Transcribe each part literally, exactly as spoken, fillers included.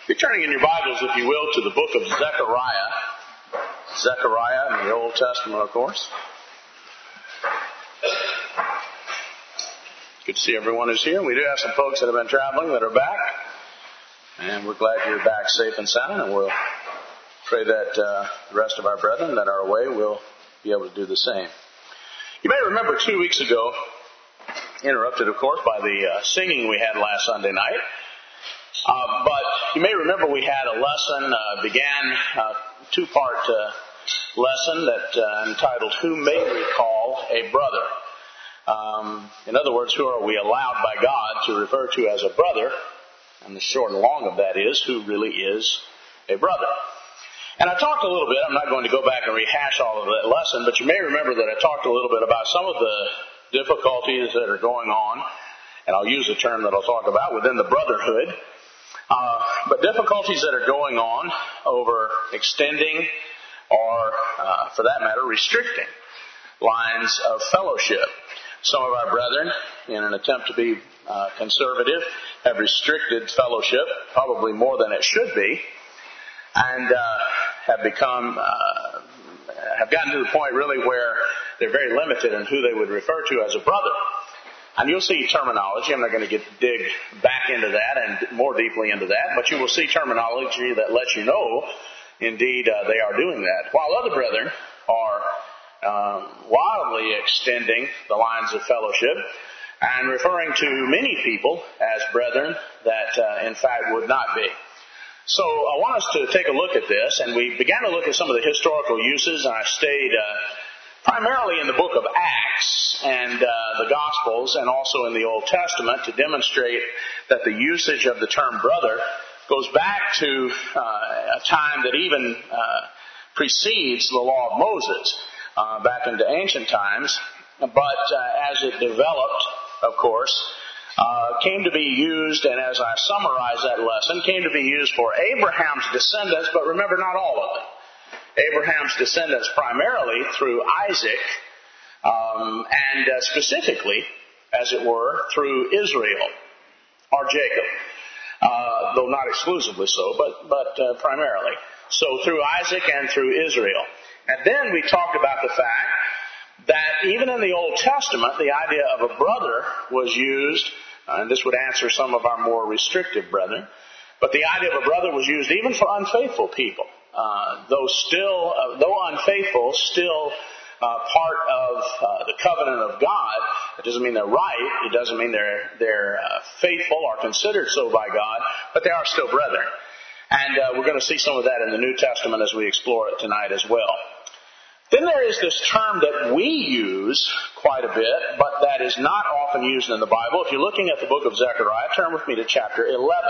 You're turning in your Bibles, if you will, to the book of Zechariah. Zechariah in the Old Testament, of course. Good to see everyone who's here. We do have some folks that have been traveling that are back. And we're glad you're back safe and sound. And we'll pray that uh, the rest of our brethren that are away will be able to do the same. You may remember two weeks ago, interrupted, of course, by the uh, singing we had last Sunday night. Uh, but you may remember we had a lesson, uh, began a two-part uh, lesson that uh, entitled, Who May We Call a Brother? Um, in other words, who are we allowed by God to refer to as a brother? And the short and long of that is, who really is a brother? And I talked a little bit, I'm not going to go back and rehash all of that lesson, but you may remember that I talked a little bit about some of the difficulties that are going on, and I'll use a term that I'll talk about, within the brotherhood. Uh, but difficulties that are going on over extending or, uh, for that matter, restricting lines of fellowship. Some of our brethren, in an attempt to be uh, conservative, have restricted fellowship, probably more than it should be, and uh, have become, uh, have gotten to the point really where they're very limited in who they would refer to as a brother. And you'll see terminology. I'm not going to get dig back into that and more deeply into that, but you will see terminology that lets you know, indeed, uh, they are doing that. While other brethren are um, wildly extending the lines of fellowship and referring to many people as brethren that, uh, in fact, would not be. So I want us to take a look at this, and we began to look at some of the historical uses, and I stayed uh, primarily in the book of Acts and uh, the Gospels, and also in the Old Testament, to demonstrate that the usage of the term brother goes back to uh, a time that even uh, precedes the law of Moses, uh, back into ancient times. But uh, as it developed, of course, uh, came to be used, and as I summarize that lesson, came to be used for Abraham's descendants, but remember, not all of them. Abraham's descendants primarily through Isaac, um, and uh, specifically, as it were, through Israel, or Jacob. Uh, though not exclusively so, but, but uh, primarily. So through Isaac and through Israel. And then we talked about the fact that even in the Old Testament, the idea of a brother was used, uh, and this would answer some of our more restrictive brethren, but the idea of a brother was used even for unfaithful people. Uh, though still, uh, though unfaithful, still uh, part of uh, the covenant of God. It doesn't mean they're right. It doesn't mean they're they're uh, faithful or considered so by God, but they are still brethren. And uh, we're going to see some of that in the New Testament as we explore it tonight as well. Then there is this term that we use quite a bit, but that is not often used in the Bible. If you're looking at the book of Zechariah, turn with me to chapter eleven.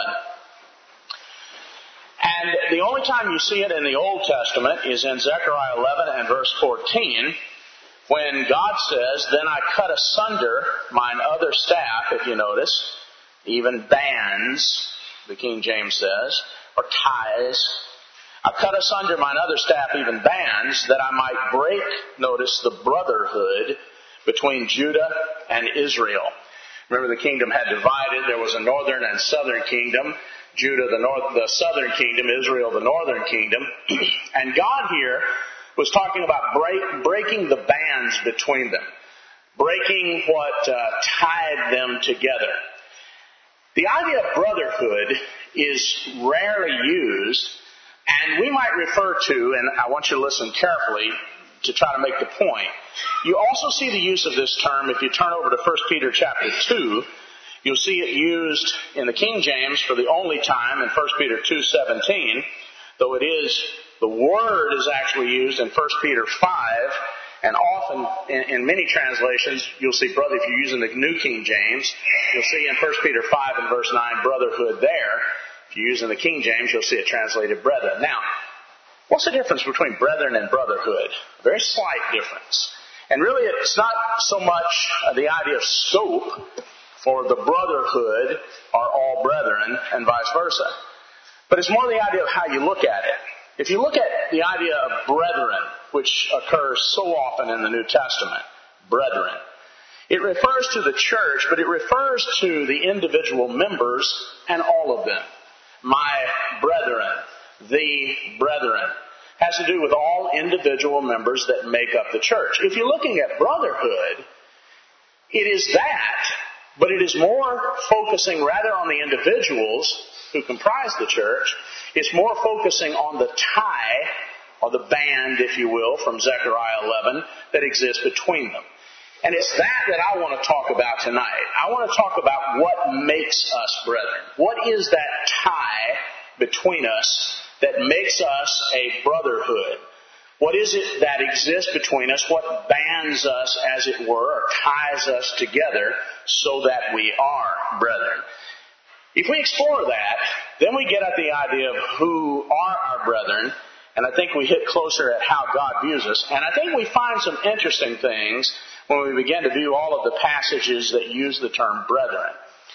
And the only time you see it in the Old Testament is in Zechariah eleven and verse fourteen, when God says, Then I cut asunder mine other staff, if you notice, even bands, the King James says, or ties. I cut asunder mine other staff, even bands, that I might break, notice, the brotherhood between Judah and Israel. Remember, the kingdom had divided. There was a northern and southern kingdom. Judah, the north, the southern kingdom, Israel, the northern kingdom. And God here was talking about break, breaking the bands between them, breaking what uh, tied them together. The idea of brotherhood is rarely used, and we might refer to, and I want you to listen carefully to try to make the point. You also see the use of this term if you turn over to First Peter chapter two. You'll see it used in the King James for the only time in First Peter two seventeen, though it is, the word is actually used in First Peter five, and often in, in many translations, you'll see, brother, if you're using the New King James, you'll see in First Peter five and verse nine, brotherhood there. If you're using the King James, you'll see it translated brethren. Now, what's the difference between brethren and brotherhood? A very slight difference. And really, it's not so much uh, the idea of scope, for the brotherhood are all brethren, and vice versa. But it's more the idea of how you look at it. If you look at the idea of brethren, which occurs so often in the New Testament, brethren, it refers to the church, but it refers to the individual members and all of them. My brethren, the brethren, has to do with all individual members that make up the church. If you're looking at brotherhood, it is that, but it is more focusing rather on the individuals who comprise the church. It's more focusing on the tie, or the band, if you will, from Zechariah eleven that exists between them. And it's that that I want to talk about tonight. I want to talk about what makes us brethren. What is that tie between us that makes us a brotherhood? What is it that exists between us? What bands us, as it were, or ties us together so that we are brethren? If we explore that, then we get at the idea of who are our brethren, and I think we hit closer at how God views us. And I think we find some interesting things when we begin to view all of the passages that use the term brethren.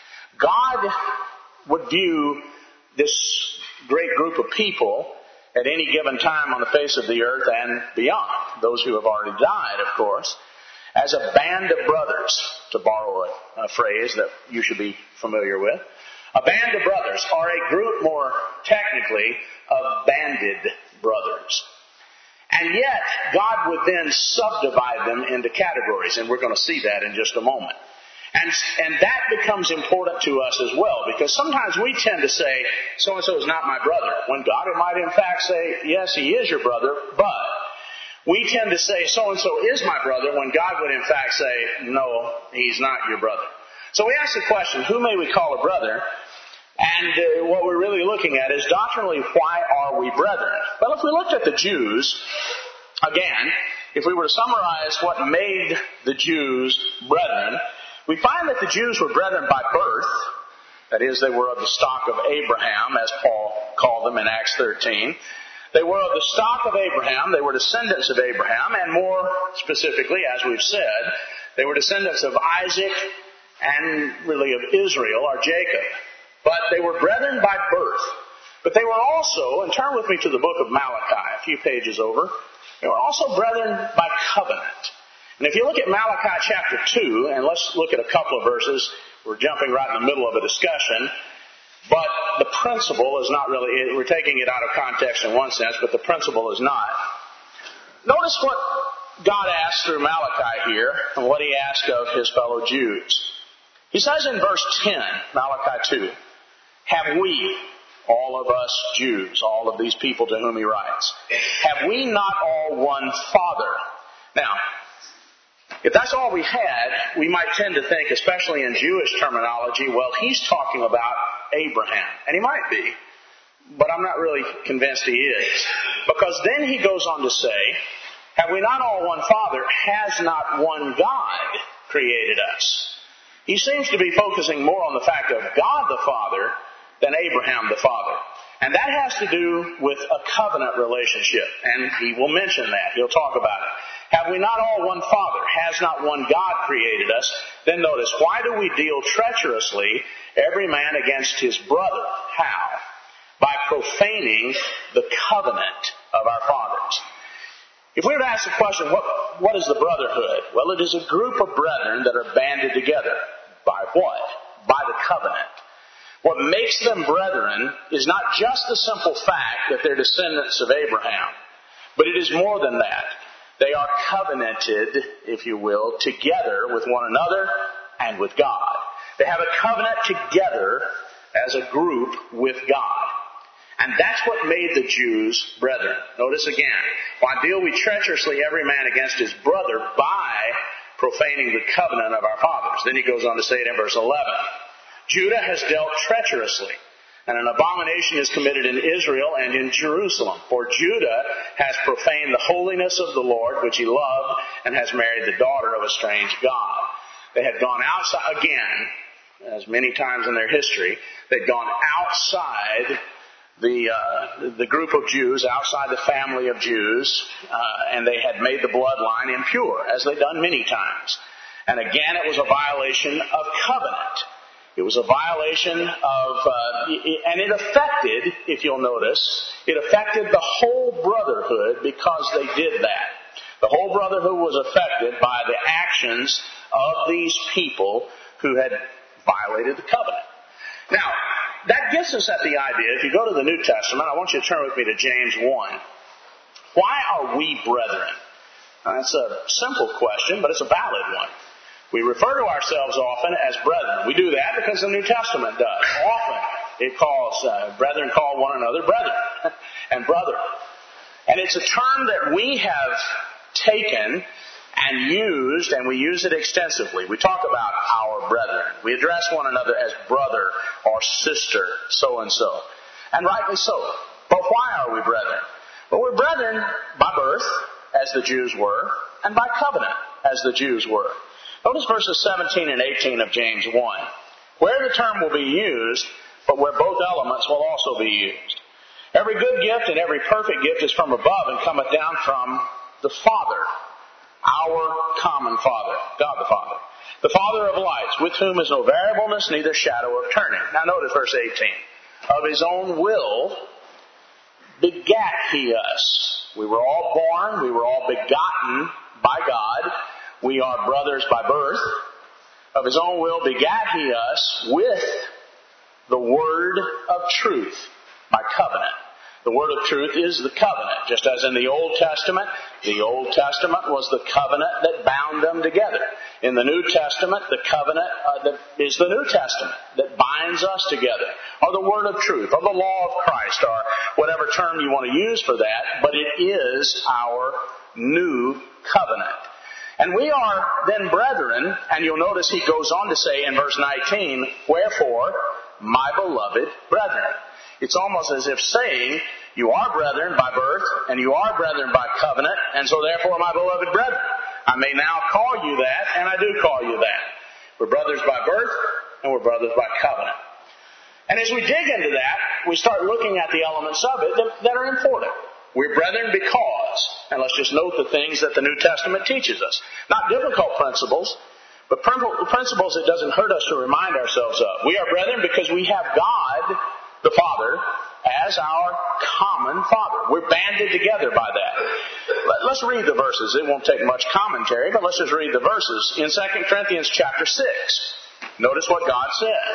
God would view this great group of people at any given time on the face of the earth and beyond, those who have already died, of course, as a band of brothers, to borrow a, a phrase that you should be familiar with. A band of brothers, or a group more technically of banded brothers. And yet, God would then subdivide them into categories, and we're going to see that in just a moment. And, and that becomes important to us as well, because sometimes we tend to say, so-and-so is not my brother, when God might in fact say, yes, he is your brother, but we tend to say, so-and-so is my brother, when God would in fact say, no, he's not your brother. So we ask the question, who may we call a brother? And uh, what we're really looking at is doctrinally, why are we brethren? Well, if we looked at the Jews, again, if we were to summarize what made the Jews brethren, we find that the Jews were brethren by birth. That is, they were of the stock of Abraham, as Paul called them in Acts thirteen. They were of the stock of Abraham. They were descendants of Abraham. And more specifically, as we've said, they were descendants of Isaac and really of Israel, or Jacob. But they were brethren by birth. But they were also, and turn with me to the book of Malachi, a few pages over, they were also brethren by covenant. And if you look at Malachi chapter two, and let's look at a couple of verses, we're jumping right in the middle of a discussion, but the principle is not really, we're taking it out of context in one sense, but the principle is not. Notice what God asks through Malachi here, and what he asked of his fellow Jews. He says in verse ten, Malachi two, have we, all of us Jews, all of these people to whom he writes, have we not all one Father? Now, if that's all we had, we might tend to think, especially in Jewish terminology, well, he's talking about Abraham. And he might be, but I'm not really convinced he is. Because then he goes on to say, have we not all one Father? Has not one God created us? He seems to be focusing more on the fact of God the Father than Abraham the father. And that has to do with a covenant relationship. And he will mention that. He'll talk about it. Have we not all one Father? Has not one God created us? Then notice, why do we deal treacherously every man against his brother? How? By profaning the covenant of our fathers. If we were to ask the question, what, what is the brotherhood? Well, it is a group of brethren that are banded together. By what? By the covenant. What makes them brethren is not just the simple fact that they're descendants of Abraham, but it is more than that. They are covenanted, if you will, together with one another and with God. They have a covenant together as a group with God. And that's what made the Jews brethren. Notice again, why deal we treacherously every man against his brother by profaning the covenant of our fathers? Then he goes on to say it in verse eleven. Judah has dealt treacherously, and an abomination is committed in Israel and in Jerusalem. For Judah has profaned the holiness of the Lord, which he loved, and has married the daughter of a strange god. They had gone outside, again, as many times in their history, they'd gone outside the uh, the group of Jews, outside the family of Jews, uh, and they had made the bloodline impure, as they'd done many times. And again, it was a violation of covenant. It was a violation of, uh, and it affected, if you'll notice, it affected the whole brotherhood because they did that. The whole brotherhood was affected by the actions of these people who had violated the covenant. Now, that gets us at the idea. If you go to the New Testament, I want you to turn with me to James one. Why are we brethren? Now, that's a simple question, but it's a valid one. We refer to ourselves often as brethren. We do that because the New Testament does. Often it calls, uh, brethren call one another brethren and brother. And it's a term that we have taken and used, and we use it extensively. We talk about our brethren. We address one another as brother or sister, so-and-so. And rightly so. But why are we brethren? Well, we're brethren by birth, as the Jews were, and by covenant, as the Jews were. Notice verses seventeen and eighteen of James one, where the term will be used, but where both elements will also be used. Every good gift and every perfect gift is from above and cometh down from the Father, our common Father, God the Father, the Father of lights, with whom is no variableness, neither shadow of turning. Now notice verse eighteen. Of his own will begat he us. We were all born, we were all begotten by God. We are brothers by birth. Of his own will begat he us with the word of truth by covenant. The word of truth is the covenant. Just as in the Old Testament, the Old Testament was the covenant that bound them together. In the New Testament, the covenant uh, that is the New Testament that binds us together. Or the word of truth, or the law of Christ, or whatever term you want to use for that. But it is our new covenant. And we are then brethren, and you'll notice he goes on to say in verse nineteen, wherefore, my beloved brethren. It's almost as if saying, you are brethren by birth, and you are brethren by covenant, and so therefore, my beloved brethren. I may now call you that, and I do call you that. We're brothers by birth, and we're brothers by covenant. And as we dig into that, we start looking at the elements of it that, that are important. We're brethren because, and let's just note the things that the New Testament teaches us. Not difficult principles, but principles it doesn't hurt us to remind ourselves of. We are brethren because we have God, the Father, as our common Father. We're banded together by that. Let's read the verses. It won't take much commentary, but let's just read the verses. In Second Corinthians chapter six, notice what God says.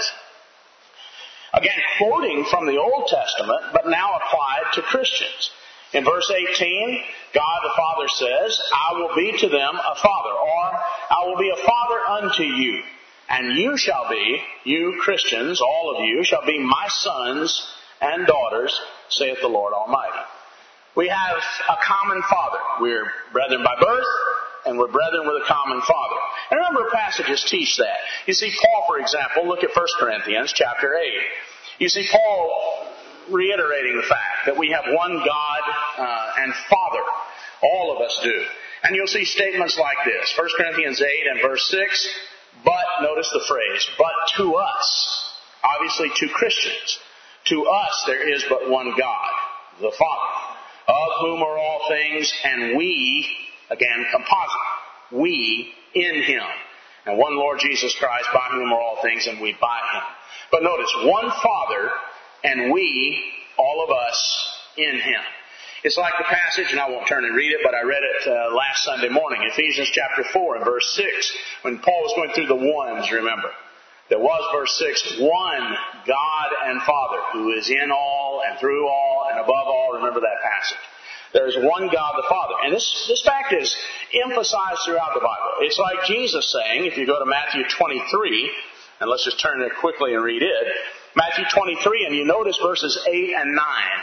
Again, quoting from the Old Testament, but now applied to Christians. In verse eighteen, God the Father says, I will be to them a father, or I will be a father unto you, and you shall be, you Christians, all of you, shall be my sons and daughters, saith the Lord Almighty. We have a common Father. We're brethren by birth, and we're brethren with a common Father. And a number of passages teach that. You see Paul, for example, look at First Corinthians chapter eight. You see Paul reiterating the fact that we have one God uh, and Father. All of us do. And you'll see statements like this. First Corinthians eight and verse six, but, notice the phrase, but to us, obviously to Christians, to us there is but one God, the Father, of whom are all things, and we, again, composite, we in Him. And one Lord Jesus Christ, by whom are all things, and we by Him. But notice, one Father, and we, all of us, in Him. It's like the passage, and I won't turn and read it, but I read it uh, last Sunday morning, Ephesians chapter four and verse six, when Paul was going through the ones, remember. There was, verse six, one God and Father, who is in all and through all and above all. Remember that passage. There is one God the Father. And this, this fact is emphasized throughout the Bible. It's like Jesus saying, if you go to Matthew twenty-three, and let's just turn there quickly and read it. Matthew twenty-three, and you notice verses eight and nine.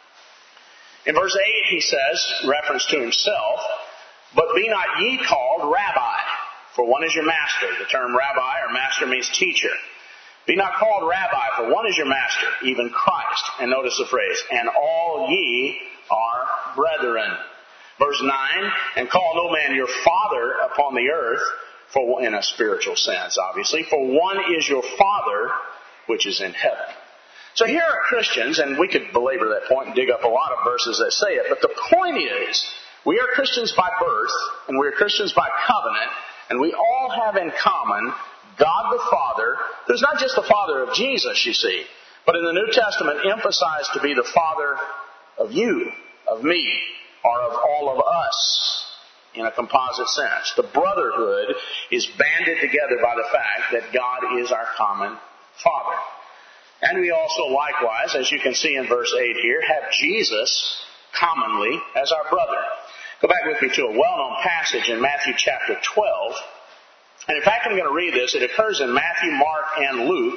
In verse eight, he says, reference to himself, but be not ye called rabbi, for one is your master. The term rabbi or master means teacher. Be not called rabbi, for one is your master, even Christ. And notice the phrase, and all ye are brethren. Verse nine, and call no man your father upon the earth, for in a spiritual sense, obviously, for one is your Father, which is in heaven. So here are Christians, and we could belabor that point and dig up a lot of verses that say it, but the point is, we are Christians by birth, and we are Christians by covenant, and we all have in common God the Father, who's not just the Father of Jesus, you see, but in the New Testament emphasized to be the Father of you, of me, or of all of us, in a composite sense. The brotherhood is banded together by the fact that God is our common Father. And we also likewise, as you can see in verse eight here, have Jesus commonly as our brother. Go back with me to a well-known passage in Matthew chapter twelve. And in fact, I'm going to read this. It occurs in Matthew, Mark, and Luke.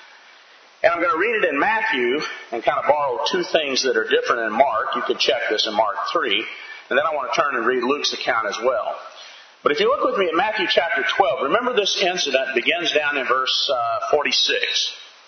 And I'm going to read it in Matthew and kind of borrow two things that are different in Mark. You could check this in Mark three. And then I want to turn and read Luke's account as well. But if you look with me at Matthew chapter twelve, remember this incident begins down in verse uh, forty-six.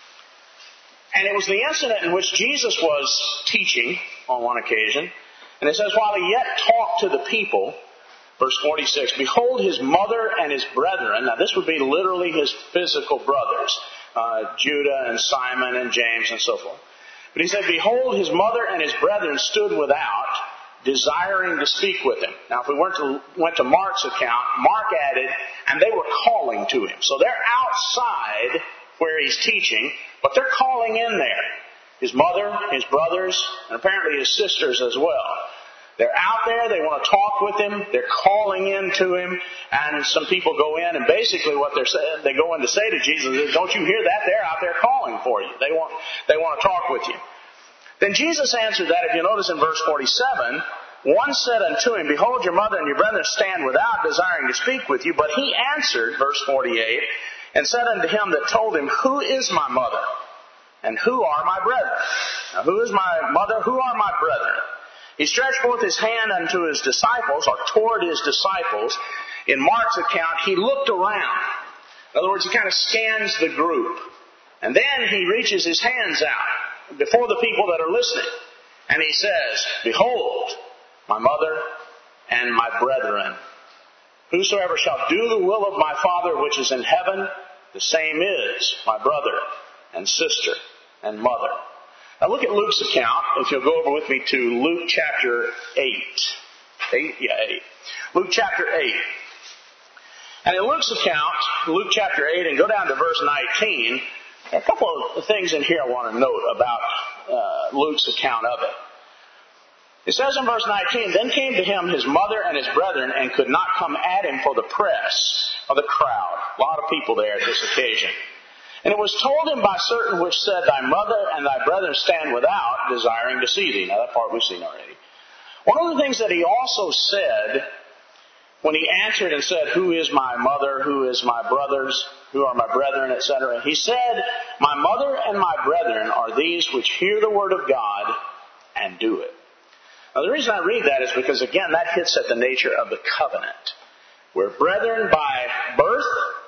And it was the incident in which Jesus was teaching on one occasion. And it says, while he yet talked to the people, verse forty-six, behold, his mother and his brethren. Now this would be literally his physical brothers, uh, Judah and Simon and James and so forth. But he said, behold, his mother and his brethren stood without, desiring to speak with him. Now if we went to, went to Mark's account, Mark added, and they were calling to him. So they're outside where he's teaching, but they're calling in there. His mother, his brothers, and apparently his sisters as well. They're out there, they want to talk with him, they're calling in to him, and some people go in, and basically what they're saying, they go in to say to Jesus is, don't you hear that? They're out there calling for you. They want, they want to talk with you. Then Jesus answered that, if you notice in verse forty-seven, one said unto him, behold, your mother and your brethren stand without, desiring to speak with you. But he answered, verse forty-eight, and said unto him that told him, who is my mother? And who are my brethren? Now, who is my mother? Who are my brethren? He stretched forth his hand unto his disciples, or toward his disciples. In Mark's account, he looked around. In other words, he kind of scans the group. And then he reaches his hands out before the people that are listening. And he says, behold, my mother and my brethren. Whosoever shall do the will of my Father which is in heaven, the same is my brother and sister and mother. Now look at Luke's account, if you'll go over with me to Luke chapter eight. Eight? Yeah, eight. Luke chapter eight. And in Luke's account, Luke chapter eight, and go down to verse nineteen, there are a couple of things in here I want to note about uh, Luke's account of it. It says in verse nineteen, then came to him his mother and his brethren, and could not come at him for the press of the crowd. A lot of people there at this occasion. And it was told him by certain which said, thy mother and thy brethren stand without, desiring to see thee. Now that part we've seen already. One of the things that he also said, when he answered and said, who is my mother, who is my brothers, who are my brethren, et cetera. He said, my mother and my brethren are these which hear the word of God and do it. Now the reason I read that is because, again, that hits at the nature of the covenant. We're brethren by birth,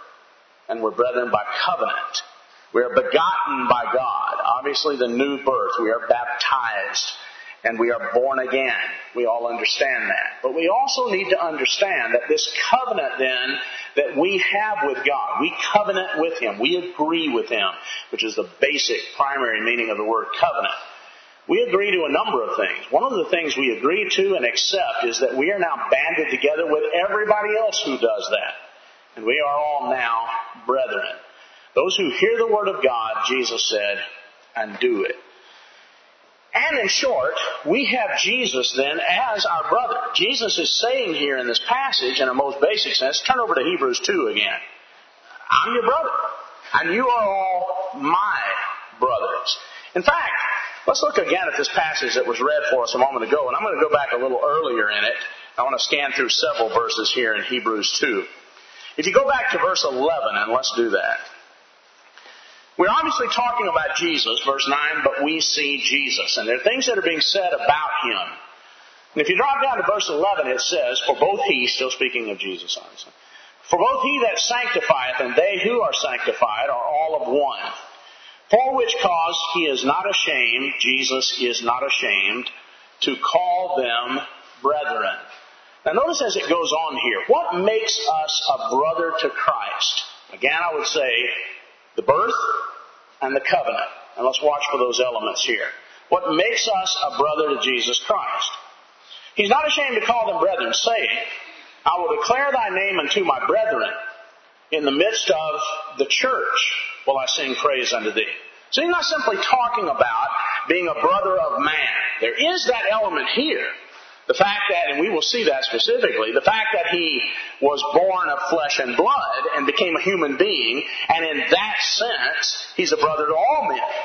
and we're brethren by covenant. We are begotten by God. Obviously the new birth. We are baptized. And we are born again. We all understand that. But we also need to understand that this covenant then that we have with God, we covenant with Him. We agree with Him, which is the basic primary meaning of the word covenant. We agree to a number of things. One of the things we agree to and accept is that we are now banded together with everybody else who does that. And we are all now brethren. Those who hear the word of God, Jesus said, and do it. And in short, we have Jesus then as our brother. Jesus is saying here in this passage, in a most basic sense, turn over to Hebrews two again. I'm your brother, and you are all my brothers. In fact, let's look again at this passage that was read for us a moment ago, and I'm going to go back a little earlier in it. I want to scan through several verses here in Hebrews two. If you go back to verse eleven, and let's do that. We're obviously talking about Jesus, verse nine, but we see Jesus. And there are things that are being said about Him. And if you drop down to verse eleven, it says, for both He, still speaking of Jesus, obviously, for both He that sanctifieth and they who are sanctified are all of one. For which cause He is not ashamed, Jesus is not ashamed, to call them brethren. Now notice as it goes on here, what makes us a brother to Christ? Again, I would say the birth and the covenant. And let's watch for those elements here. What makes us a brother to Jesus Christ? He's not ashamed to call them brethren, saying, I will declare thy name unto my brethren. In the midst of the church will I sing praise unto thee. So he's not simply talking about being a brother of man. There is that element here. The fact that, and we will see that specifically, the fact that He was born of flesh and blood and became a human being, and in that sense, He's a brother to all men.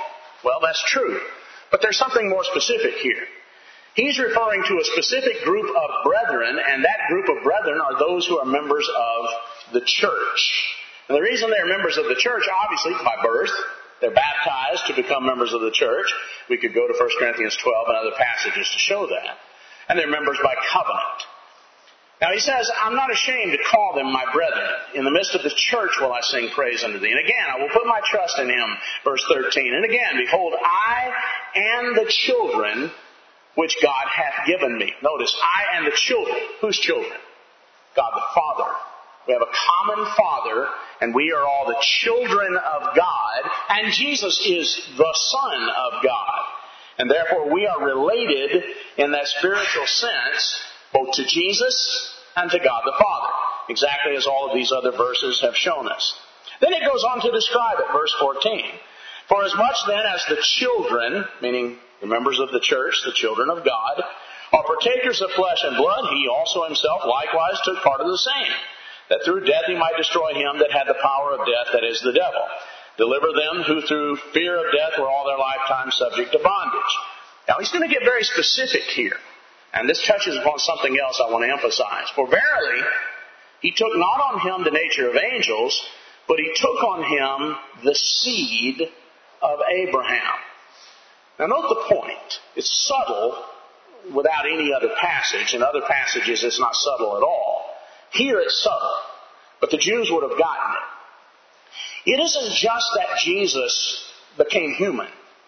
Well, that's true. But there's something more specific here. He's referring to a specific group of brethren, and that group of brethren are those who are members of the church. And the reason they're members of the church, obviously, by birth. They're baptized to become members of the church. We could go to First Corinthians twelve and other passages to show that. And they're members by covenant. Now he says, I'm not ashamed to call them my brethren. In the midst of the church will I sing praise unto thee. And again, I will put my trust in him. Verse thirteen. And again, behold, I and the children which God hath given me. Notice, I and the children. Whose children? God the Father. We have a common Father, and we are all the children of God, and Jesus is the Son of God. And therefore we are related in that spiritual sense, both to Jesus and to God the Father, exactly as all of these other verses have shown us. Then it goes on to describe it, verse fourteen. For as much then as the children, meaning the members of the church, the children of God, are partakers of flesh and blood, he also himself likewise took part of the same, that through death he might destroy him that had the power of death, that is the devil. Deliver them who through fear of death were all their lifetime subject to bondage. Now he's going to get very specific here. And this touches upon something else I want to emphasize. For verily, he took not on him the nature of angels, but he took on him the seed of Abraham. Now note the point. It's subtle without any other passage. In other passages it's not subtle at all. Here it's subtle, but the Jews would have gotten it. It isn't just that Jesus became human.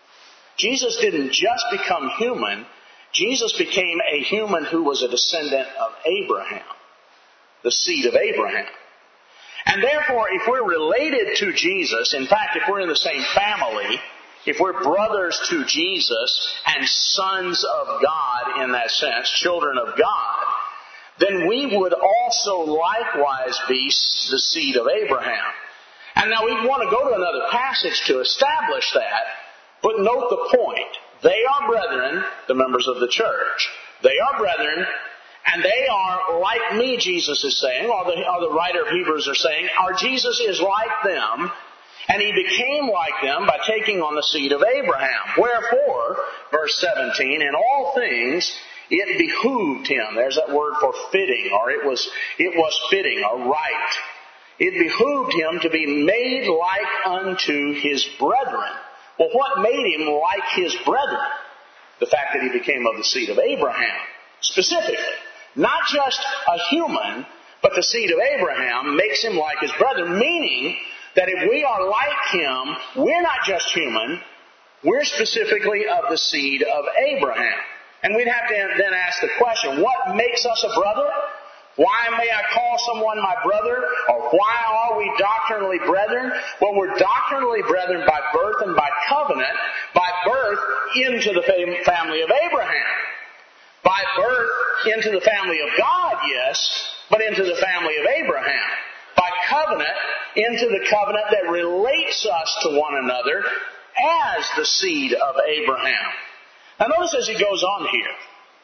Jesus didn't just become human. Jesus became a human who was a descendant of Abraham, the seed of Abraham. And therefore, if we're related to Jesus, in fact, if we're in the same family, if we're brothers to Jesus and sons of God in that sense, children of God, then we would also likewise be the seed of Abraham. And now we want to go to another passage to establish that, but note the point. They are brethren, the members of the church. They are brethren, and they are like me, Jesus is saying, or the, or the writer of Hebrews are saying, our Jesus is like them, and he became like them by taking on the seed of Abraham. Wherefore, verse seventeen, in all things it behooved him. There's that word for fitting, or it was it was fitting, or right. It behooved him to be made like unto his brethren. Well, what made him like his brethren? The fact that he became of the seed of Abraham, specifically. Not just a human, but the seed of Abraham makes him like his brethren, meaning that if we are like him, we're not just human, we're specifically of the seed of Abraham. And we'd have to then ask the question, what makes us a brother? Why may I call someone my brother? Or why are we doctrinally brethren? Well, we're doctrinally brethren by birth and by covenant, by birth into the family of Abraham. By birth into the family of God, yes, but into the family of Abraham. By covenant into the covenant that relates us to one another as the seed of Abraham. Now notice as he goes on here.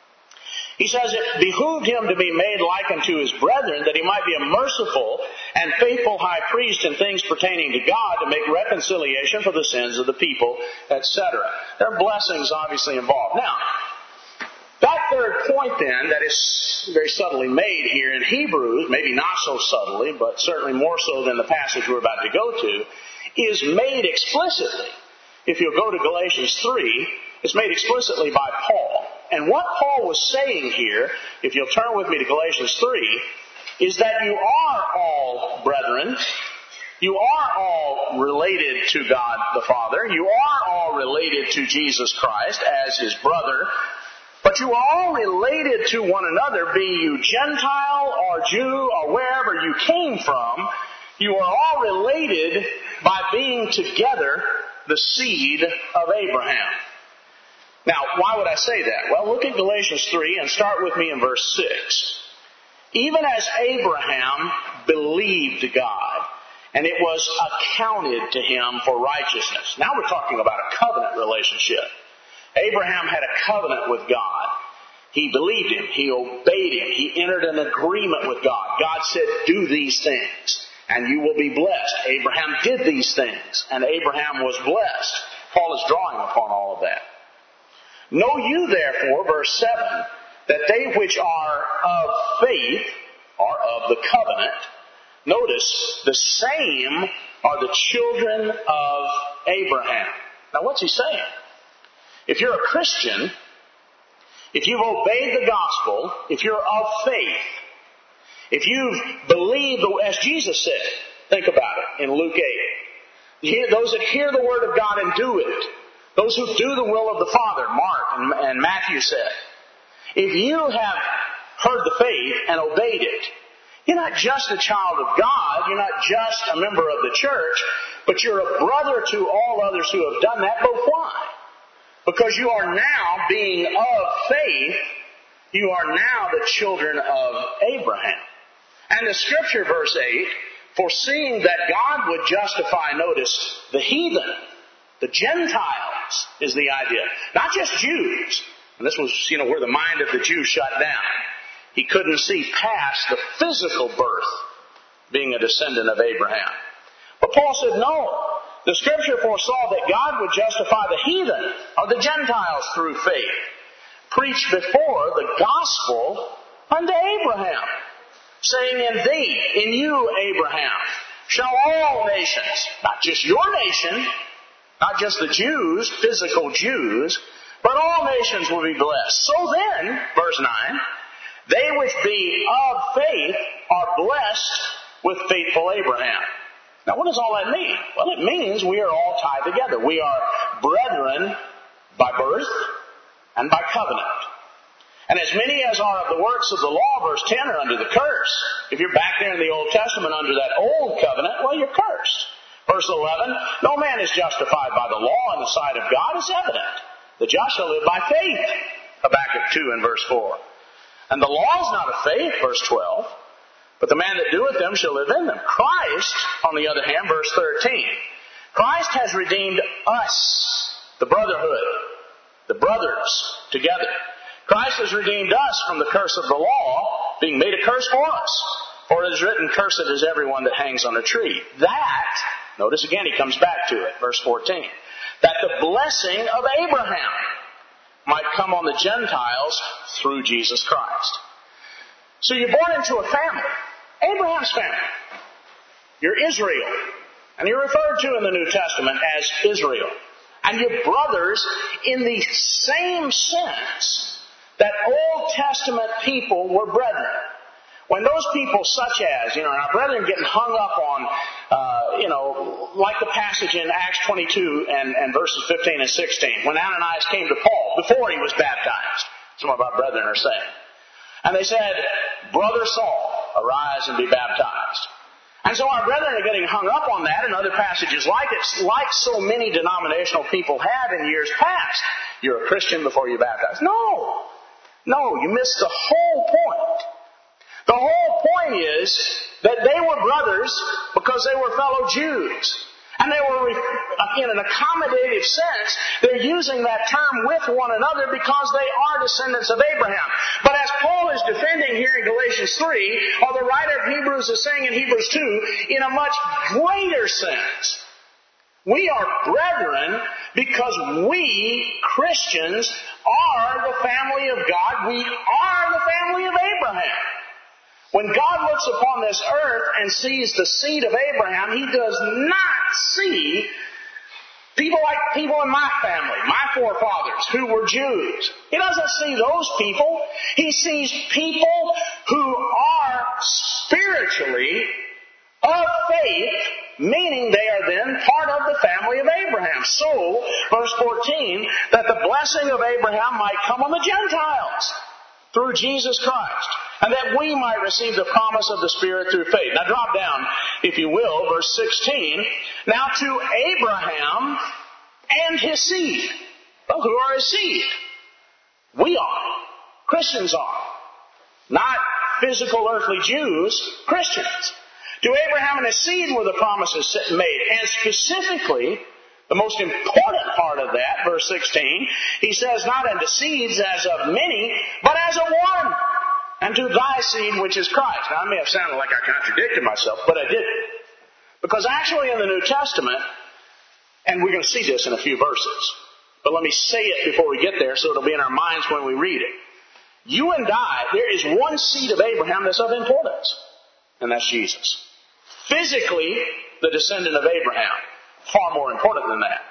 He says, it behooved him to be made like unto his brethren, that he might be a merciful and faithful high priest in things pertaining to God, to make reconciliation for the sins of the people, et cetera. There are blessings obviously involved. Now, that third point then, that is very subtly made here in Hebrews, maybe not so subtly, but certainly more so than the passage we're about to go to, is made explicitly. If you'll go to Galatians three, it's made explicitly by Paul. And what Paul was saying here, if you'll turn with me to Galatians three, is that you are all brethren. You are all related to God the Father. You are all related to Jesus Christ as his brother. But you are all related to one another, be you Gentile or Jew or wherever you came from. You are all related by being together the seed of Abraham. Now, why would I say that? Well, look at Galatians three and start with me in verse six. Even as Abraham believed God, and it was accounted to him for righteousness. Now we're talking about a covenant relationship. Abraham had a covenant with God. He believed him. He obeyed him. He entered an agreement with God. God said, do these things, and you will be blessed. Abraham did these things, and Abraham was blessed. Paul is drawing upon all of that. Know you therefore, verse seven, that they which are of faith, are of the covenant, notice, the same are the children of Abraham. Now what's he saying? If you're a Christian, if you've obeyed the gospel, if you're of faith, if you've believed, as Jesus said, think about it in Luke eight, those that hear the word of God and do it, those who do the will of the Father, Mark and, and Matthew said, if you have heard the faith and obeyed it, you're not just a child of God, you're not just a member of the church, but you're a brother to all others who have done that. But why? Because you are now, being of faith, you are now the children of Abraham. And the scripture, verse eight, foreseeing that God would justify, notice, the heathen, the Gentiles is the idea. Not just Jews. And this was, you know, where the mind of the Jew shut down. He couldn't see past the physical birth being a descendant of Abraham. But Paul said, no. The scripture foresaw that God would justify the heathen or the Gentiles through faith, preached before the gospel unto Abraham, saying, in thee, in you, Abraham, shall all nations, not just your nation, not just the Jews, physical Jews, but all nations will be blessed. So then, verse nine, they which be of faith are blessed with faithful Abraham. Now what does all that mean? Well, it means we are all tied together. We are brethren by birth and by covenant. And as many as are of the works of the law, verse ten, are under the curse. If you're back there in the Old Testament under that old covenant, well, you're cursed. Verse eleven, no man is justified by the law in the sight of God. It's evident. The just shall live by faith. Habakkuk two and verse four. And the law is not of faith, verse twelve, but the man that doeth them shall live in them. Christ, on the other hand, verse thirteen, Christ has redeemed us, the brotherhood, the brothers together. Christ has redeemed us from the curse of the law, being made a curse for us. For it is written, cursed is everyone that hangs on a tree. That, notice again, he comes back to it, verse fourteen, that the blessing of Abraham might come on the Gentiles through Jesus Christ. So you're born into a family, Abraham's family. You're Israel, and you're referred to in the New Testament as Israel. And you're brothers in the same sense that Old Testament people were brethren. When those people such as, you know, our brethren getting hung up on, uh, you know, like the passage in Acts twenty-two and, and verses fifteen and sixteen, when Ananias came to Paul before he was baptized, some of our brethren are saying. And they said, Brother Saul, arise and be baptized. And so our brethren are getting hung up on that and other passages like it, like so many denominational people have in years past. You're a Christian before you're baptized. No. No, you missed the whole point. The whole point is that they were brothers because they were fellow Jews. And they were, in an accommodative sense, they're using that term with one another because they are descendants of Abraham. But as Paul is defending here in Galatians three, or the writer of Hebrews is saying in Hebrews two, in a much greater sense, we are brethren because we, Christians, are the family of God. We are the family of Abraham. When God looks upon this earth and sees the seed of Abraham, He does not see people like people in my family, my forefathers, who were Jews. He doesn't see those people. He sees people who are spiritually of faith, meaning they are then part of the family of Abraham. So, verse fourteen, that the blessing of Abraham might come on the Gentiles through Jesus Christ, and that we might receive the promise of the Spirit through faith. Now drop down, if you will, verse sixteen. Now to Abraham and his seed. Well, who are his seed? We are. Christians are. Not physical earthly Jews, Christians. To Abraham and his seed were the promises made. And specifically, the most important part of that, verse sixteen, he says, not unto seeds as of many, but as of one, and to thy seed which is Christ. Now, I may have sounded like I contradicted myself, but I didn't. Because actually in the New Testament, And we're going to see this in a few verses. But let me say it before we get there so it'll be in our minds when we read it. You and I, there is one seed of Abraham that's of importance, and that's Jesus. Physically, the descendant of Abraham. Far more important than that.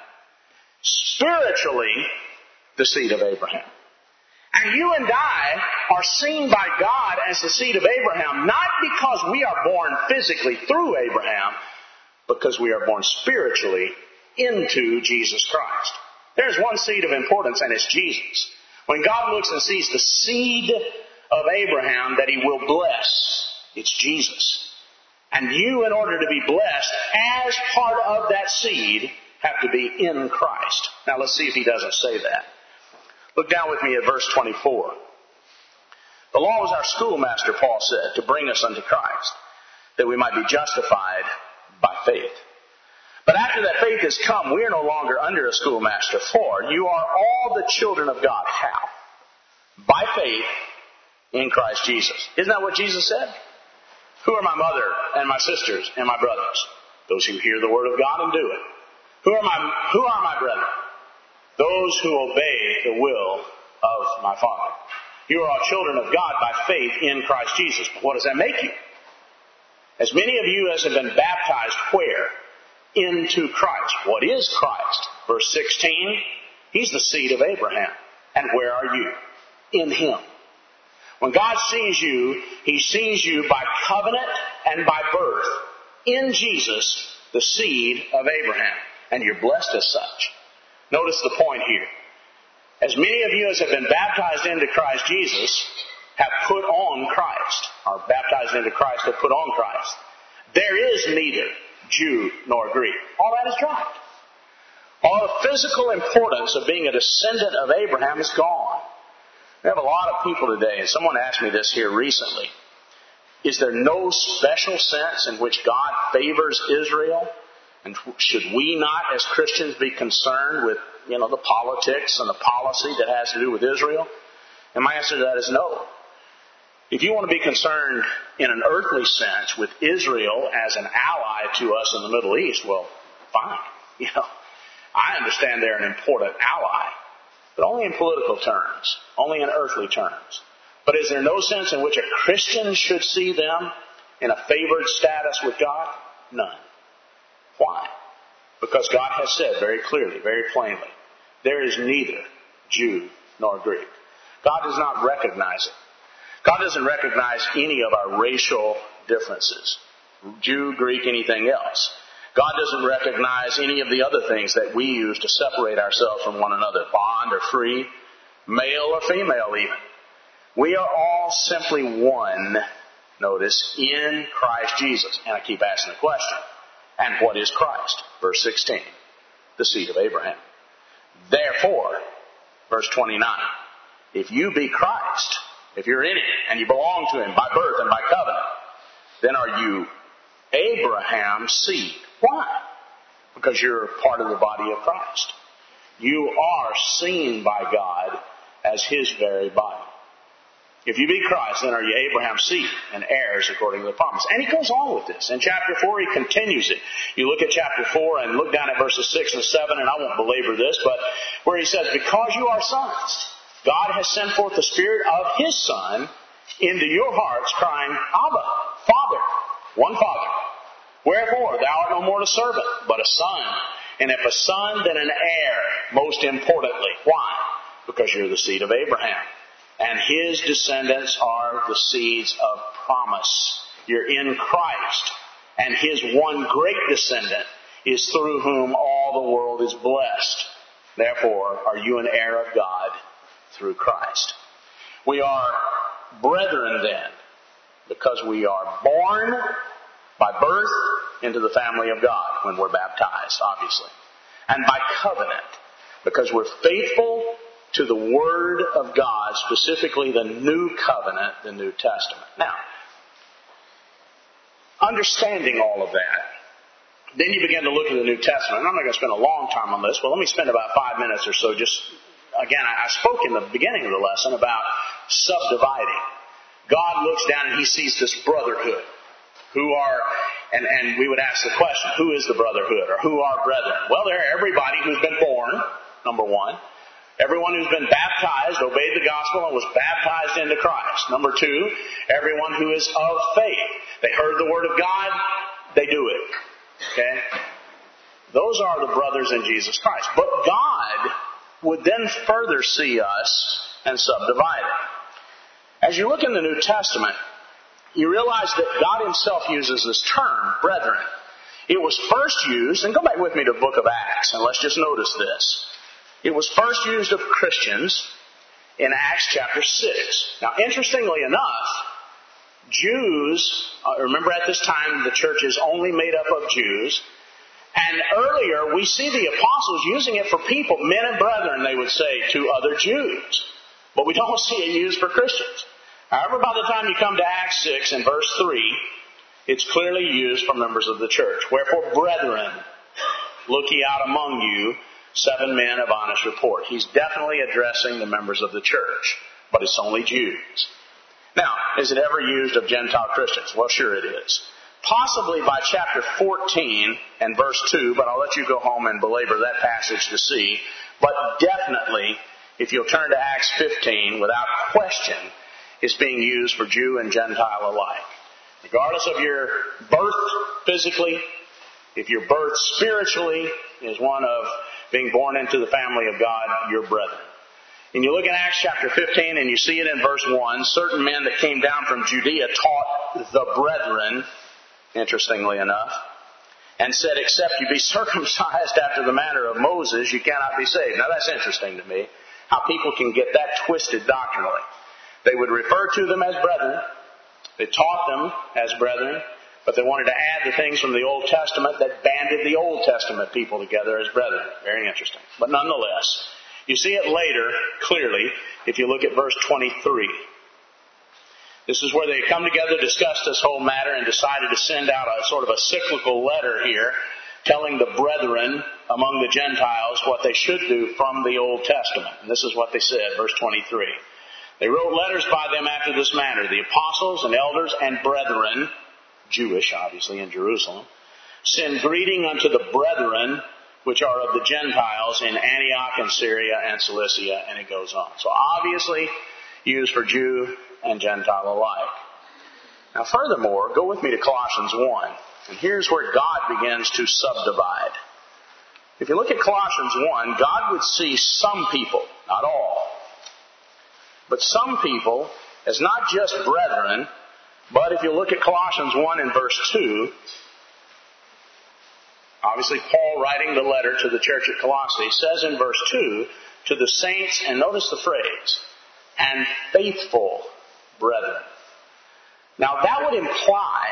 Spiritually, the seed of Abraham. And you and I are seen by God as the seed of Abraham, not because we are born physically through Abraham, because we are born spiritually into Jesus Christ. There's one seed of importance, and it's Jesus. When God looks and sees the seed of Abraham that He will bless, it's Jesus. And you, in order to be blessed as part of that seed, have to be in Christ. Now let's see if He doesn't say that. Look down with me at verse twenty-four. The law was our schoolmaster, Paul said, to bring us unto Christ, that we might be justified by faith. But after that faith has come, we are no longer under a schoolmaster, for you are all the children of God. How? By faith in Christ Jesus. Isn't that what Jesus said? Who are my mother and my sisters and my brothers? Those who hear the word of God and do it. Who are my, who are my brethren? Those who obey the will of my Father. You are all children of God by faith in Christ Jesus. But what does that make you? As many of you as have been baptized where? Into Christ. What is Christ? Verse sixteen, He's the seed of Abraham. And where are you? In Him. When God sees you, He sees you by covenant and by birth in Jesus, the seed of Abraham. And you're blessed as such. Notice the point here. As many of you as have been baptized into Christ Jesus have put on Christ, are baptized into Christ, have put on Christ. There is neither Jew nor Greek. All that is dropped. All the physical importance of being a descendant of Abraham is gone. We have a lot of people today, and someone asked me this here recently. Is there no special sense in which God favors Israel? And should we not, as Christians, be concerned with, you know, the politics and the policy that has to do with Israel? And my answer to that is no. If you want to be concerned in an earthly sense with Israel as an ally to us in the Middle East, well, fine. You know, I understand they're an important ally, but only in political terms, only in earthly terms. But is there no sense in which a Christian should see them in a favored status with God? None. Why? Because God has said very clearly, very plainly, there is neither Jew nor Greek. God does not recognize it. God doesn't recognize any of our racial differences. Jew, Greek, anything else. God doesn't recognize any of the other things that we use to separate ourselves from one another. Bond or free, male or female even. We are all simply one, notice, in Christ Jesus. And I keep asking the question, and what is Christ? Verse sixteen, the seed of Abraham. Therefore, verse twenty-nine, if you be Christ, if you're in it and you belong to Him by birth and by covenant, then are you Abraham's seed. Why? Because you're part of the body of Christ. You are seen by God as His very body. If you be Christ, then are you Abraham's seed and heirs according to the promise. And he goes on with this. In chapter four, he continues it. You look at chapter four and look down at verses six and seven, and I won't belabor this, but where he says, because you are sons, God has sent forth the Spirit of His Son into your hearts, crying, Abba, Father, one Father. Wherefore, thou art no more a servant, but a son. And if a son, then an heir, most importantly. Why? Because you're the seed of Abraham. And his descendants are the seeds of promise. You're in Christ. And His one great descendant is through whom all the world is blessed. Therefore, are you an heir of God through Christ? We are brethren then, because we are born by birth into the family of God when we're baptized, obviously. And by covenant, because we're faithful to the Word of God, specifically the New Covenant, the New Testament. Now, understanding all of that, then you begin to look at the New Testament. And I'm not going to spend a long time on this, but let me spend about five minutes or so just, again, I spoke in the beginning of the lesson about subdividing. God looks down and He sees this brotherhood who are And, and we would ask the question, who is the brotherhood, or who are brethren? Well, they're everybody who's been born, number one. Everyone who's been baptized, obeyed the gospel, and was baptized into Christ. Number two, everyone who is of faith. They heard the word of God, they do it. Okay? Those are the brothers in Jesus Christ. But God would then further see us and subdivide it. As you look in the New Testament, you realize that God Himself uses this term, brethren. It was first used, and go back with me to the book of Acts, and let's just notice this. It was first used of Christians in Acts chapter six. Now, interestingly enough, Jews, uh, remember at this time the church is only made up of Jews, and earlier we see the apostles using it for people, men and brethren, they would say, to other Jews. But we don't see it used for Christians. However, by the time you come to Acts six and verse three, it's clearly used for members of the church. Wherefore, brethren, look ye out among you seven men of honest report. He's definitely addressing the members of the church, but it's only Jews. Now, is it ever used of Gentile Christians? Well, sure it is. Possibly by chapter fourteen and verse two, but I'll let you go home and belabor that passage to see. But definitely, if you'll turn to Acts fifteen, without question, it's being used for Jew and Gentile alike. Regardless of your birth physically, if your birth spiritually is one of being born into the family of God, your brethren. And you look at Acts chapter fifteen and you see it in verse one. Certain men that came down from Judea taught the brethren, interestingly enough, and said, except you be circumcised after the manner of Moses, you cannot be saved. Now that's interesting to me, how people can get that twisted doctrinally. They would refer to them as brethren. They taught them as brethren. But they wanted to add the things from the Old Testament that banded the Old Testament people together as brethren. Very interesting. But nonetheless, you see it later, clearly, if you look at verse twenty-three. This is where they come together, discussed this whole matter, and decided to send out a sort of a cyclical letter here, telling the brethren among the Gentiles what they should do from the Old Testament. And this is what they said, verse twenty-three. They wrote letters by them after this manner, the apostles and elders and brethren, Jewish, obviously, in Jerusalem, send greeting unto the brethren which are of the Gentiles in Antioch and Syria and Cilicia, and it goes on. So obviously used for Jew and Gentile alike. Now furthermore, go with me to Colossians one, and here's where God begins to subdivide. If you look at Colossians one, God would see some people, not all, but some people as not just brethren. But if you look at Colossians one and verse two, obviously Paul writing the letter to the church at Colossae says in verse two, to the saints, and notice the phrase, and faithful brethren. Now that would imply,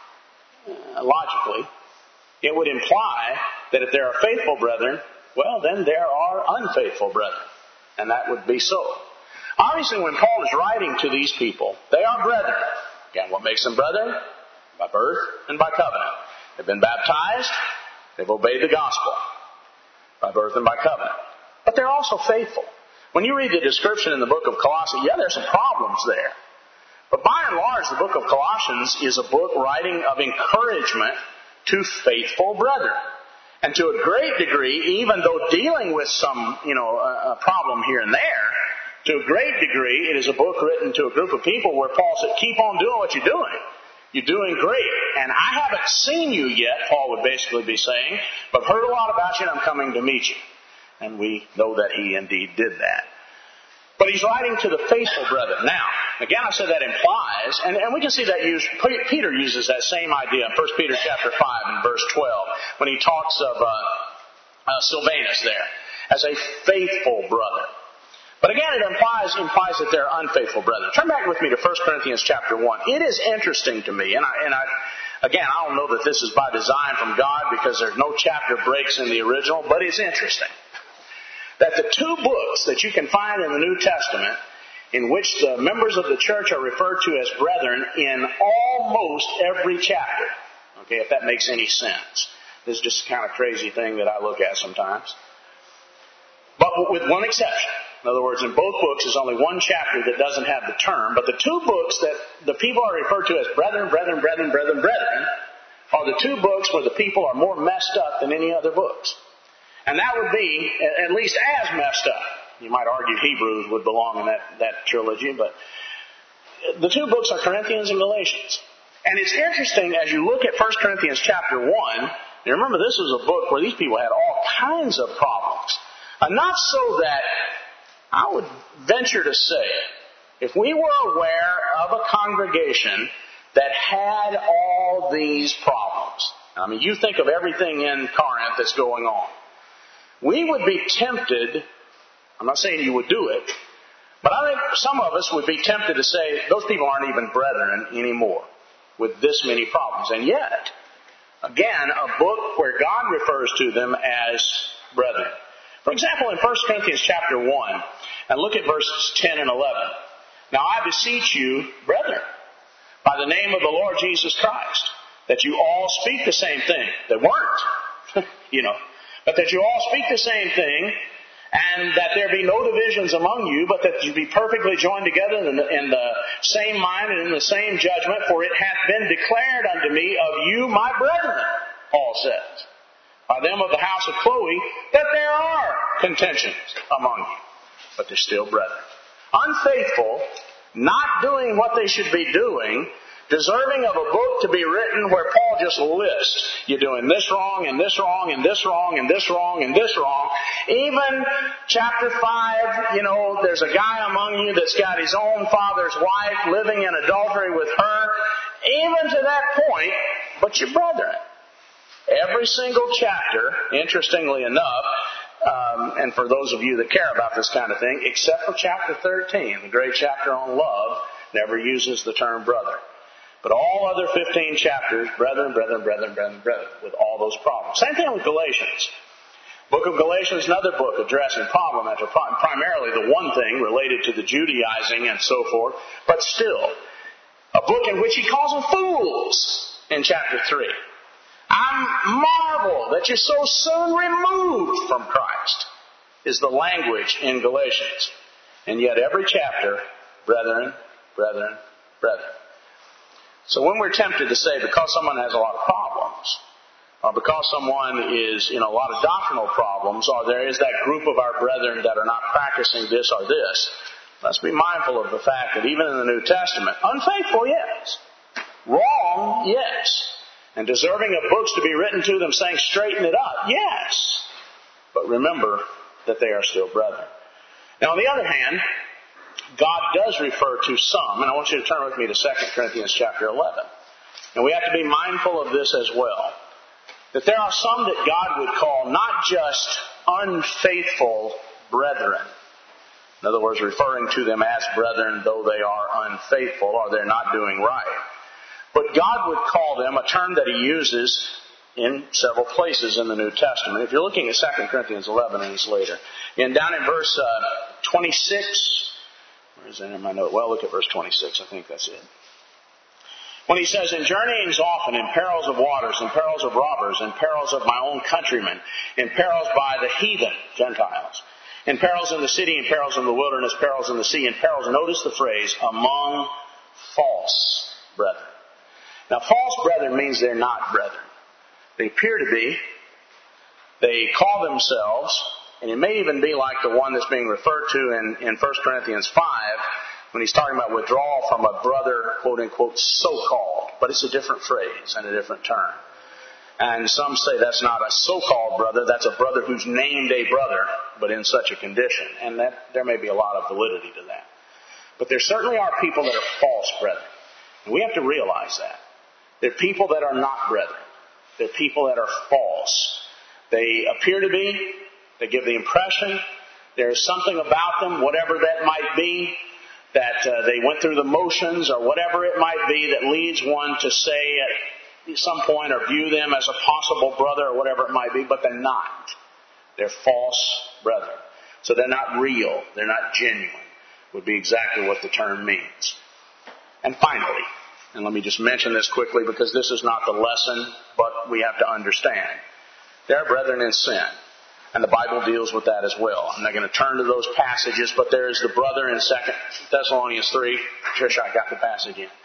uh, logically, it would imply that if there are faithful brethren, well then there are unfaithful brethren. And that would be so. Obviously when Paul is writing to these people, they are brethren. Again, what makes them brethren? By birth and by covenant. They've been baptized. They've obeyed the gospel. By birth and by covenant. But they're also faithful. When you read the description in the book of Colossians, yeah, there's some problems there. But by and large, the book of Colossians is a book writing of encouragement to faithful brethren. And to a great degree, even though dealing with some, you know, a, a problem here and there, to a great degree, it is a book written to a group of people where Paul said, keep on doing what you're doing. You're doing great. And I haven't seen you yet, Paul would basically be saying, but heard a lot about you and I'm coming to meet you. And we know that he indeed did that. But he's writing to the faithful brethren. Now, again, I said that implies, and, and we can see that used, Peter uses that same idea in First Peter chapter five and verse twelve, when he talks of uh, uh, Silvanus there, as a faithful brother. But again, it implies, implies that they're unfaithful brethren. Turn back with me to First Corinthians chapter one. It is interesting to me, and I, and I, again, I don't know that this is by design from God because there's no chapter breaks in the original, but it's interesting that the two books that you can find in the New Testament in which the members of the church are referred to as brethren in almost every chapter, okay, if that makes any sense. This is just a kind of crazy thing that I look at sometimes. But with one exception. In other words, in both books, there's only one chapter that doesn't have the term. But the two books that the people are referred to as brethren, brethren, brethren, brethren, brethren, are the two books where the people are more messed up than any other books. And that would be at least as messed up. You might argue Hebrews would belong in that, that trilogy, but the two books are Corinthians and Galatians. And it's interesting as you look at First Corinthians chapter one, you remember this was a book where these people had all kinds of problems. And not so that, I would venture to say, if we were aware of a congregation that had all these problems, I mean, you think of everything in Corinth that's going on, we would be tempted, I'm not saying you would do it, but I think some of us would be tempted to say, those people aren't even brethren anymore with this many problems. And yet, again, a book where God refers to them as brethren. For example, in First Corinthians chapter one, and look at verses ten and eleven. Now I beseech you, brethren, by the name of the Lord Jesus Christ, that you all speak the same thing. They weren't, you know, but that you all speak the same thing, and that there be no divisions among you, but that you be perfectly joined together in the, in the same mind and in the same judgment. For it hath been declared unto me of you, my brethren, Paul says, by them of the house of Chloe, that there are contentions among you, but they're still brethren. Unfaithful, not doing what they should be doing, deserving of a book to be written where Paul just lists, you're doing this wrong, and this wrong, and this wrong, and this wrong, and this wrong. Even chapter five, you know, there's a guy among you that's got his own father's wife living in adultery with her. Even to that point, but you're brethren. Every single chapter, interestingly enough, um, and for those of you that care about this kind of thing, except for chapter thirteen, the great chapter on love, never uses the term brother. But all other fifteen chapters, brethren, brethren, brethren, brethren, brethren, with all those problems. Same thing with Galatians. Book of Galatians is another book addressing problem after problem, primarily the one thing related to the Judaizing and so forth, but still, a book in which he calls them fools in chapter three. I marvel that you're so soon removed from Christ, is the language in Galatians. And yet every chapter, brethren, brethren, brethren. So when we're tempted to say because someone has a lot of problems, or because someone is in a lot of doctrinal problems, or there is that group of our brethren that are not practicing this or this, let's be mindful of the fact that even in the New Testament, unfaithful, yes. Wrong, yes. And deserving of books to be written to them saying, straighten it up, yes. But remember that they are still brethren. Now, on the other hand, God does refer to some, and I want you to turn with me to Second Corinthians chapter eleven. And we have to be mindful of this as well. That there are some that God would call not just unfaithful brethren. In other words, referring to them as brethren though they are unfaithful or they're not doing right. But God would call them a term that He uses in several places in the New Testament. If you're looking at Second Corinthians eleven, and it's later. And down in verse uh, twenty-six, where is that in my note? Well, look at verse twenty-six. I think that's it. When he says, in journeyings often, in perils of waters, in perils of robbers, in perils of my own countrymen, in perils by the heathen, Gentiles, in perils in the city, in perils in the wilderness, perils in the sea, in perils, notice the phrase, among false brethren. Now, false brethren means they're not brethren. They appear to be. They call themselves, and it may even be like the one that's being referred to in, in First Corinthians five, when he's talking about withdrawal from a brother, quote-unquote, so-called. But it's a different phrase and a different term. And some say that's not a so-called brother, that's a brother who's named a brother, but in such a condition. And that there may be a lot of validity to that. But there certainly are people that are false brethren. And we have to realize that. They're people that are not brethren. They're people that are false. They appear to be. They give the impression. There's something about them, whatever that might be, that uh, they went through the motions or whatever it might be that leads one to say at some point or view them as a possible brother or whatever it might be, but they're not. They're false brethren. So they're not real. They're not genuine, would be exactly what the term means. And finally, and let me just mention this quickly because this is not the lesson, but we have to understand. There are brethren in sin, and the Bible deals with that as well. I'm not going to turn to those passages, but there is the brother in Second Thessalonians three. Trish, I got the passage in.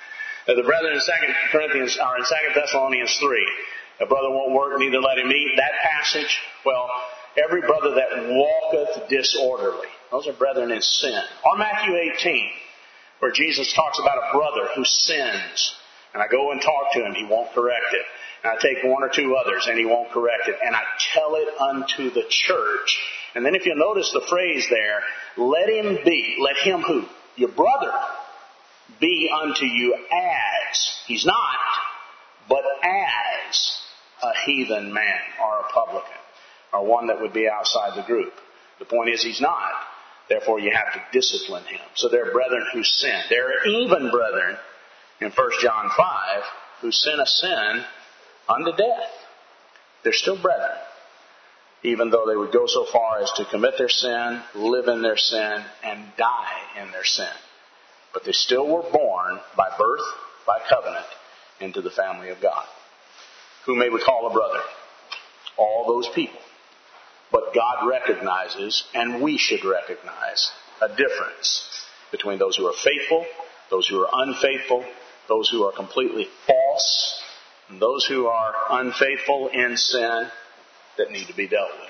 The brethren in Second Corinthians, or in Second Thessalonians three, a brother won't work, neither let him eat. That passage, well, every brother that walketh disorderly. Those are brethren in sin. Or Matthew eighteen, where Jesus talks about a brother who sins. And I go and talk to him, he won't correct it. And I take one or two others, and he won't correct it. And I tell it unto the church. And then if you notice the phrase there, let him be. Let him who? Your brother be unto you as. He's not, but as a heathen man or a publican, or one that would be outside the group. The point is he's not. Therefore you have to discipline him. So there are brethren who sin. There are even brethren in First John five who sin a sin unto death. They're still brethren, even though they would go so far as to commit their sin, live in their sin, and die in their sin. But they still were born by birth, by covenant, into the family of God. Who may we call a brother? All those people. But God recognizes, and we should recognize, a difference between those who are faithful, those who are unfaithful, those who are completely false, and those who are unfaithful in sin that need to be dealt with.